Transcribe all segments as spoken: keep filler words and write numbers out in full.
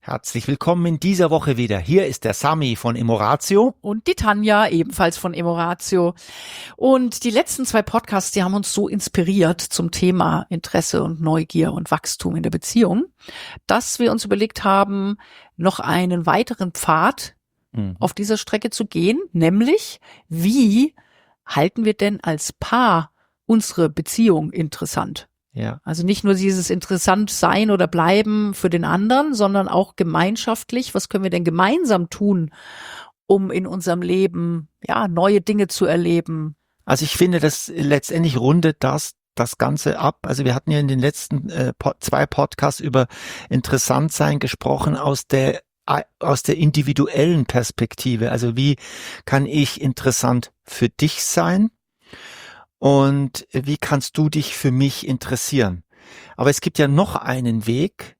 Herzlich willkommen in dieser Woche wieder. Hier ist der Sami von Emoratio. Und die Tanja, ebenfalls von Emoratio. Und die letzten zwei Podcasts, die haben uns so inspiriert zum Thema Interesse und Neugier und Wachstum in der Beziehung, dass wir uns überlegt haben, noch einen weiteren Pfad mhm. auf dieser Strecke zu gehen, nämlich wie halten wir denn als Paar unsere Beziehung interessant? Ja. Also nicht nur dieses interessant sein oder bleiben für den anderen, sondern auch gemeinschaftlich. Was können wir denn gemeinsam tun, um in unserem Leben, ja, neue Dinge zu erleben? Also ich finde, das letztendlich rundet das das Ganze ab. Also wir hatten ja in den letzten äh, po- zwei Podcasts über Interessantsein gesprochen aus der aus der individuellen Perspektive. Also wie kann ich interessant für dich sein? Und wie kannst du dich für mich interessieren? Aber es gibt ja noch einen Weg,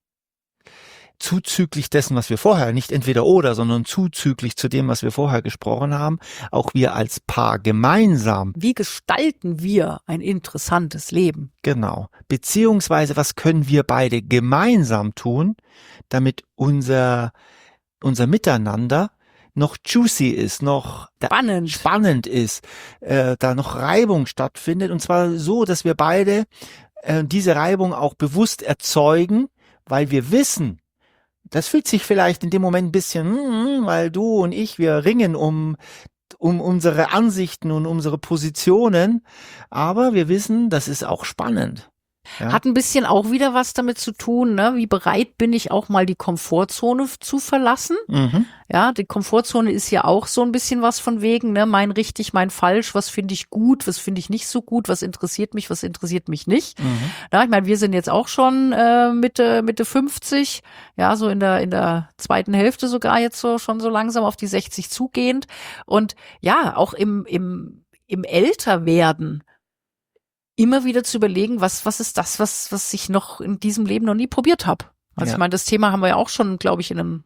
zuzüglich dessen, was wir vorher, nicht entweder oder, sondern zuzüglich zu dem, was wir vorher gesprochen haben, auch wir als Paar gemeinsam. Wie gestalten wir ein interessantes Leben? Genau. Beziehungsweise, was können wir beide gemeinsam tun, damit unser, unser Miteinander noch juicy ist, noch spannend, spannend ist, äh, da noch Reibung stattfindet, und zwar so, dass wir beide äh, diese Reibung auch bewusst erzeugen, weil wir wissen, das fühlt sich vielleicht in dem Moment ein bisschen, mm, weil du und ich, wir ringen um um unsere Ansichten und unsere Positionen, aber wir wissen, das ist auch spannend. Ja. Hat ein bisschen auch wieder was damit zu tun, ne? Wie bereit bin ich auch mal die Komfortzone zu verlassen? Mhm. Ja, die Komfortzone ist ja auch so ein bisschen was von wegen, ne? Mein richtig, mein falsch, was finde ich gut, was finde ich nicht so gut, was interessiert mich, was interessiert mich nicht. Mhm. Ja, ich meine, wir sind jetzt auch schon äh, Mitte Mitte fünfzig, ja, so in der in der zweiten Hälfte sogar jetzt so schon so langsam auf die sechzig zugehend, und ja, auch im im im Älterwerden immer wieder zu überlegen, was was ist das, was was ich noch in diesem Leben noch nie probiert habe. Also Ja. ich meine, das Thema haben wir ja auch schon, glaube ich, in einem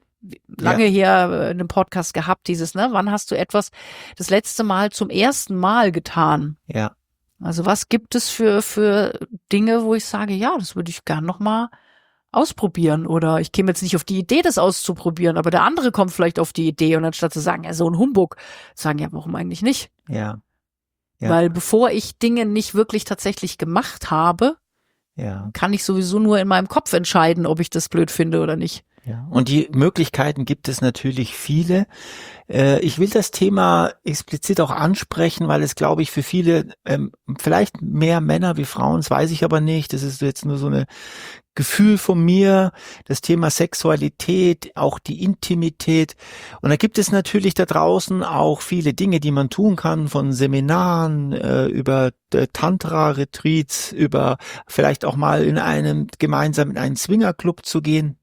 lange Ja. her in einem Podcast gehabt, dieses, ne, wann hast du etwas das letzte Mal zum ersten Mal getan? Ja. Also was gibt es für für Dinge, wo ich sage, ja, das würde ich gern noch mal ausprobieren, oder ich käme jetzt nicht auf die Idee, das auszuprobieren, aber der andere kommt vielleicht auf die Idee, und anstatt zu sagen, ja, so ein Humbug, sagen, ja, warum eigentlich nicht? Ja. Ja. Weil bevor ich Dinge nicht wirklich tatsächlich gemacht habe, Ja. kann ich sowieso nur in meinem Kopf entscheiden, ob ich das blöd finde oder nicht. Ja. Und die Möglichkeiten gibt es natürlich viele. Äh, ich will das Thema explizit auch ansprechen, weil es, glaube ich, für viele, ähm, vielleicht mehr Männer wie Frauen, das weiß ich aber nicht, das ist jetzt nur so eine Gefühl von mir, das Thema Sexualität, auch die Intimität. Und da gibt es natürlich da draußen auch viele Dinge, die man tun kann, von Seminaren, äh, über äh, Tantra-Retreats, über vielleicht auch mal in einem, gemeinsam in einen Swingerclub zu gehen.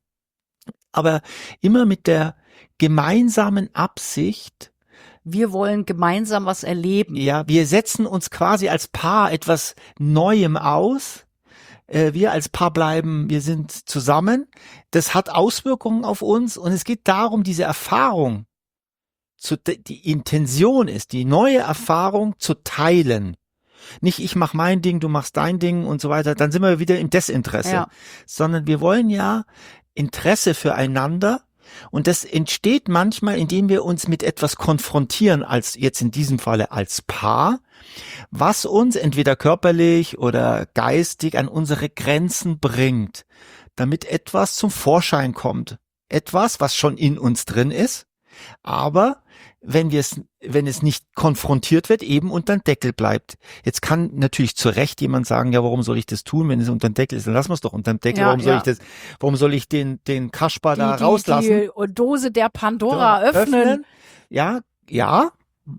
Aber immer mit der gemeinsamen Absicht, Wir wollen gemeinsam was erleben. ja, wir setzen uns quasi als Paar etwas Neuem aus. Äh, Wir als Paar bleiben, wir sind zusammen. Das hat Auswirkungen auf uns, und es geht darum, diese Erfahrung, zu, die Intention ist, die neue Erfahrung zu teilen. Nicht ich mach mein Ding, du machst dein Ding und so weiter, dann sind wir wieder im Desinteresse. Ja. Sondern wir wollen ja Interesse füreinander, und das entsteht manchmal, indem wir uns mit etwas konfrontieren, als jetzt in diesem Falle als Paar, was uns entweder körperlich oder geistig an unsere Grenzen bringt, damit etwas zum Vorschein kommt. Etwas, was schon in uns drin ist, aber wenn wir es, wenn es nicht konfrontiert wird, eben unter den Deckel bleibt. Jetzt kann natürlich zu Recht jemand sagen, ja, warum soll ich das tun, wenn es unter dem Deckel ist? Dann lassen wir es doch unter dem Deckel. Ja, warum soll ja. ich das, warum soll ich den, den Kasper da die, rauslassen? Die Dose der Pandora öffnen. Ja, ja,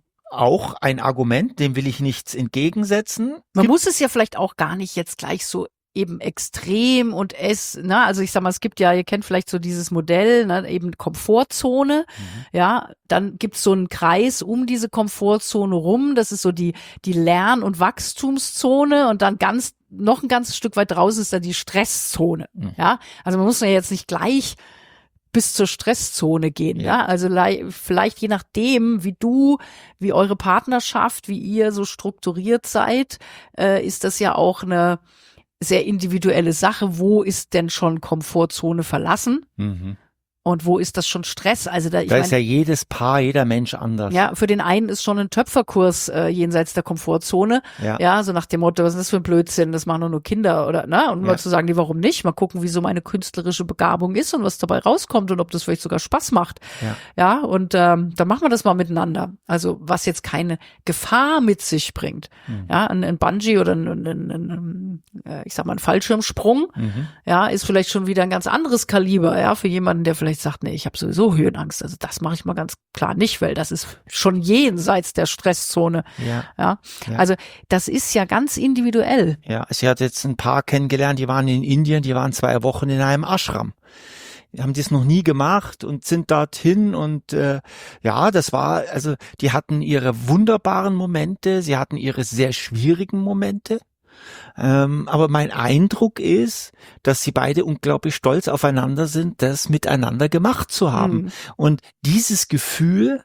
auch ein Argument, dem will ich nichts entgegensetzen. Man Gibt- muss es ja vielleicht auch gar nicht jetzt gleich so eben extrem und es, ne, also ich sag mal, es gibt ja, ihr kennt vielleicht so dieses Modell, ne, eben Komfortzone, Mhm. ja, dann gibt's so einen Kreis um diese Komfortzone rum, das ist so die, die Lern- und Wachstumszone, und dann ganz, noch ein ganzes Stück weit draußen ist dann die Stresszone, Mhm. ja, also man muss ja jetzt nicht gleich bis zur Stresszone gehen, ja, Ja. also lei- vielleicht je nachdem, wie du, wie eure Partnerschaft, wie ihr so strukturiert seid, äh, ist das ja auch eine sehr individuelle Sache. Wo ist denn schon Komfortzone verlassen? Mhm. Und wo ist das schon Stress? Also da, ich Da mein, ist ja jedes Paar, jeder Mensch anders. ja, für den einen ist schon ein Töpferkurs äh, jenseits der Komfortzone. Ja. Ja, so nach dem Motto, was ist das für ein Blödsinn, das machen doch nur Kinder oder, ne? Und Ja. mal zu sagen, nee, warum nicht? Mal gucken, wie so meine künstlerische Begabung ist und was dabei rauskommt und ob das vielleicht sogar Spaß macht. Ja. Ja, und ähm, dann machen wir das mal miteinander. Also was jetzt keine Gefahr mit sich bringt. Mhm. Ja, ein, ein Bungee oder ein, ein, ein, ein, äh, ich sag mal, ein Fallschirmsprung, Mhm. ja, ist vielleicht schon wieder ein ganz anderes Kaliber, ja, für jemanden, der vielleicht sagt, nee, ich habe sowieso Höhenangst. Also das mache ich mal ganz klar nicht, weil das ist schon jenseits der Stresszone. Ja. Ja, Ja. also das ist ja ganz individuell. Ja, sie hat jetzt ein Paar kennengelernt, die waren in Indien, die waren zwei Wochen in einem Ashram. Die haben das noch nie gemacht und sind dorthin und äh, ja, das war, also die hatten ihre wunderbaren Momente, sie hatten ihre sehr schwierigen Momente. Ähm, aber mein Eindruck ist, dass sie beide unglaublich stolz aufeinander sind, das miteinander gemacht zu haben. Mhm. Und dieses Gefühl,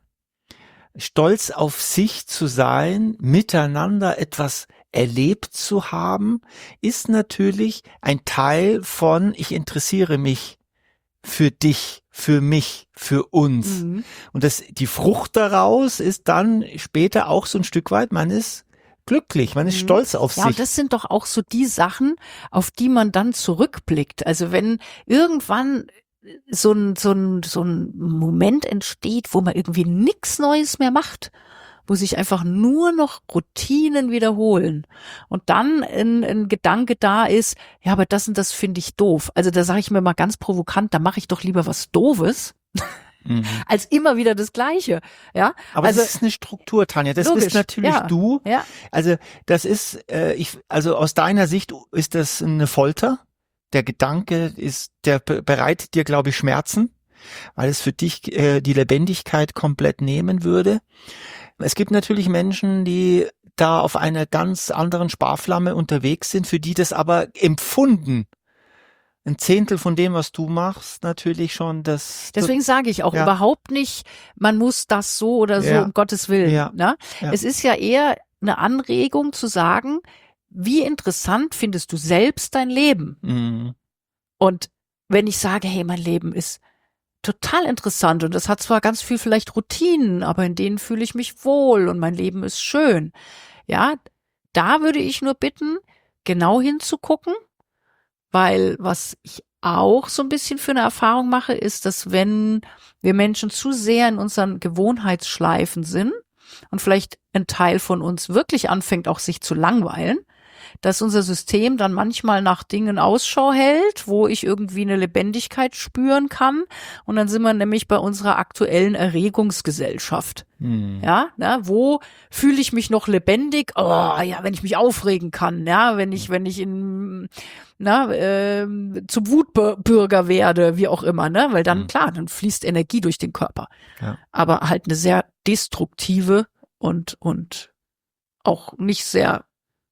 stolz auf sich zu sein, miteinander etwas erlebt zu haben, ist natürlich ein Teil von, ich interessiere mich für dich, für mich, für uns. Mhm. Und das, die Frucht daraus ist dann später auch so ein Stück weit, man ist glücklich, man ist Mhm. stolz auf Ja, sich. und das sind doch auch so die Sachen, auf die man dann zurückblickt. Also wenn irgendwann so ein, so ein, so ein Moment entsteht, wo man irgendwie nichts Neues mehr macht, wo sich einfach nur noch Routinen wiederholen und dann ein, ein Gedanke da ist, ja, aber das und das finde ich doof. Also da sage ich mir mal ganz provokant, da mache ich doch lieber was Doofes, Mhm. als immer wieder das Gleiche. Ja, Aber also das ist eine Struktur, Tanja. Das logisch, bist natürlich ja. du. ja, Also das ist, äh, ich, also aus deiner Sicht ist das eine Folter. Der Gedanke ist, der be- bereitet dir, glaube ich, Schmerzen, weil es für dich äh, die Lebendigkeit komplett nehmen würde. Es gibt natürlich Menschen, die da auf einer ganz anderen Sparflamme unterwegs sind, für die das aber empfunden ein Zehntel von dem, was du machst, natürlich schon das. deswegen sage ich auch Ja. überhaupt nicht, man muss das so oder so, Ja. um Gottes Willen. Ja. Ne? Ja. Es ist ja eher eine Anregung zu sagen, wie interessant findest du selbst dein Leben? Mhm. Und wenn ich sage, hey, mein Leben ist total interessant und das hat zwar ganz viel vielleicht Routinen, aber in denen fühle ich mich wohl und mein Leben ist schön. Ja, da würde ich nur bitten, genau hinzugucken, weil was ich auch so ein bisschen für eine Erfahrung mache, ist, dass wenn wir Menschen zu sehr in unseren Gewohnheitsschleifen sind und vielleicht ein Teil von uns wirklich anfängt, auch sich zu langweilen, dass unser System dann manchmal nach Dingen Ausschau hält, wo ich irgendwie eine Lebendigkeit spüren kann. Und dann sind wir nämlich bei unserer aktuellen Erregungsgesellschaft. Mhm. Ja, na, wo fühle ich mich noch lebendig? Oh, ja, wenn ich mich aufregen kann, ja, wenn ich, wenn ich in, na, äh, zum Wutbürger werde, wie auch immer, ne, weil dann, Mhm. klar, dann fließt Energie durch den Körper. Ja. Aber halt eine sehr destruktive und, und auch nicht sehr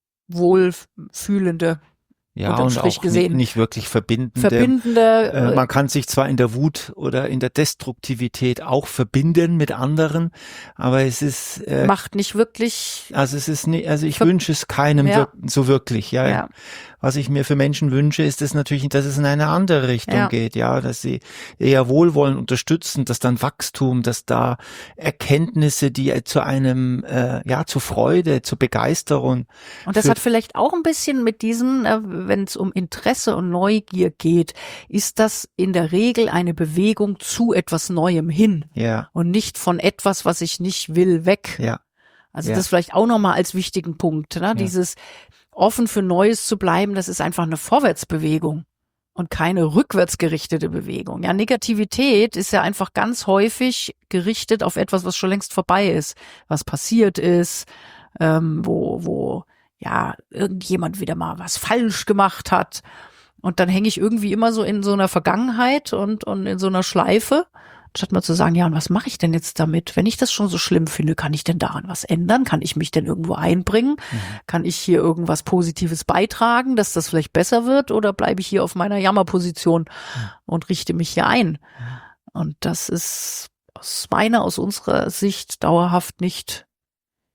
wohlfühlende, Ja, unterm und Strich auch gesehen. ni- nicht wirklich verbindende. verbindende, Äh, äh, man kann sich zwar in der Wut oder in der Destruktivität auch verbinden mit anderen, aber es ist, äh, macht nicht wirklich, also es ist nicht, also ich Ver- wünsche es keinem Ja. wir- so wirklich, ja. ja, Was ich mir für Menschen wünsche, ist es natürlich, dass es in eine andere Richtung Ja. geht, ja, dass sie eher wohlwollend unterstützen, dass dann Wachstum, dass da Erkenntnisse, die zu einem, äh, ja, zu Freude, zu Begeisterung. und das für- hat vielleicht auch ein bisschen mit diesem, äh, wenn es um Interesse und Neugier geht, ist das in der Regel eine Bewegung zu etwas Neuem hin Ja, und nicht von etwas, was ich nicht will, weg. ja, Also Ja. das vielleicht auch nochmal als wichtigen Punkt, ne? Dieses offen für Neues zu bleiben, das ist einfach eine Vorwärtsbewegung und keine rückwärtsgerichtete Bewegung. Ja, Negativität ist ja einfach ganz häufig gerichtet auf etwas, was schon längst vorbei ist, was passiert ist, ähm, wo, wo, ja, irgendjemand wieder mal was falsch gemacht hat. Und dann hänge ich irgendwie immer so in so einer Vergangenheit und, und in so einer Schleife. Statt mal zu sagen, ja, und was mache ich denn jetzt damit? Wenn ich das schon so schlimm finde, kann ich denn daran was ändern? Kann ich mich denn irgendwo einbringen? Mhm. Kann ich hier irgendwas Positives beitragen, dass das vielleicht besser wird? Oder bleibe ich hier auf meiner Jammerposition und richte mich hier ein? Und das ist aus meiner, aus unserer Sicht dauerhaft nicht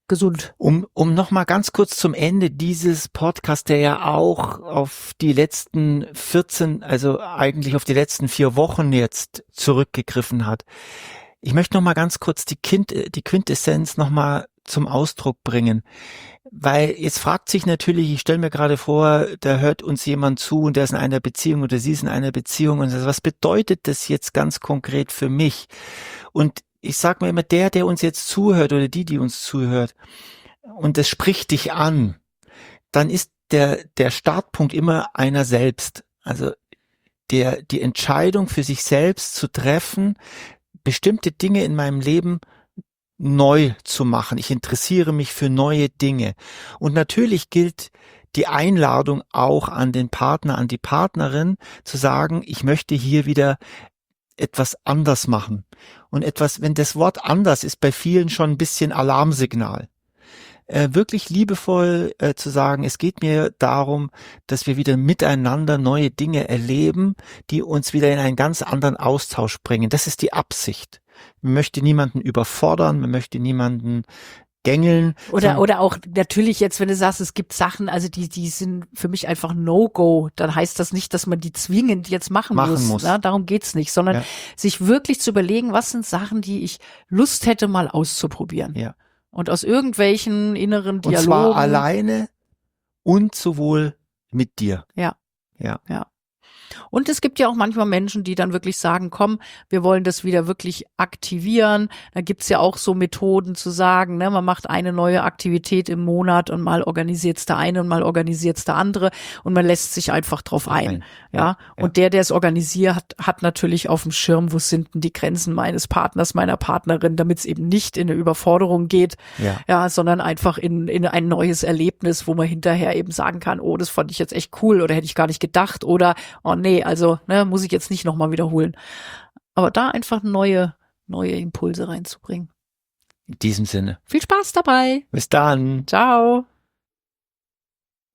gesund. Um, um nochmal ganz kurz zum Ende dieses Podcasts, der ja auch auf die letzten vierzehn, also eigentlich auf die letzten vier Wochen jetzt zurückgegriffen hat. Ich möchte nochmal ganz kurz die, kind, die Quintessenz nochmal zum Ausdruck bringen. Weil jetzt fragt sich natürlich, ich stelle mir gerade vor, da hört uns jemand zu und der ist in einer Beziehung oder sie ist in einer Beziehung und sagt, was bedeutet das jetzt ganz konkret für mich? Und ich sage mir immer, der, der uns jetzt zuhört oder die, die uns zuhört und das spricht dich an, dann ist der, der Startpunkt immer einer selbst. Also der, die Entscheidung für sich selbst zu treffen, bestimmte Dinge in meinem Leben neu zu machen. Ich interessiere mich für neue Dinge. Und natürlich gilt die Einladung auch an den Partner, an die Partnerin, zu sagen, ich möchte hier wieder etwas anders machen. Und etwas, wenn das Wort anders ist bei vielen schon ein bisschen Alarmsignal. Äh, wirklich liebevoll äh, zu sagen, es geht mir darum, dass wir wieder miteinander neue Dinge erleben, die uns wieder in einen ganz anderen Austausch bringen. Das ist die Absicht. Man möchte niemanden überfordern, man möchte niemanden gängeln. Oder, oder auch natürlich jetzt, wenn du sagst, es gibt Sachen, also die, die sind für mich einfach No-Go, dann heißt das nicht, dass man die zwingend jetzt machen, machen muss. muss. Ne? Darum geht's nicht, sondern ja. sich wirklich zu überlegen, was sind Sachen, die ich Lust hätte, mal auszuprobieren. Ja. Und aus irgendwelchen inneren Dialogen. Und zwar alleine und sowohl mit dir. Ja. Ja. Ja. Und es gibt ja auch manchmal Menschen, die dann wirklich sagen, komm, wir wollen das wieder wirklich aktivieren. Da gibt's ja auch so Methoden zu sagen, ne, man macht eine neue Aktivität im Monat und mal organisiert's der eine und mal organisiert's der andere und man lässt sich einfach drauf ein. Nein. Ja? Ja, Und ja. der, der es organisiert, hat, hat natürlich auf dem Schirm, wo sind denn die Grenzen meines Partners, meiner Partnerin, damit es eben nicht in eine Überforderung geht, Ja. ja, sondern einfach in, in ein neues Erlebnis, wo man hinterher eben sagen kann, oh, das fand ich jetzt echt cool oder hätte ich gar nicht gedacht oder, oh nee, also ne, muss ich jetzt nicht nochmal wiederholen. Aber da einfach neue, neue Impulse reinzubringen. In diesem Sinne. Viel Spaß dabei. Bis dann. Ciao.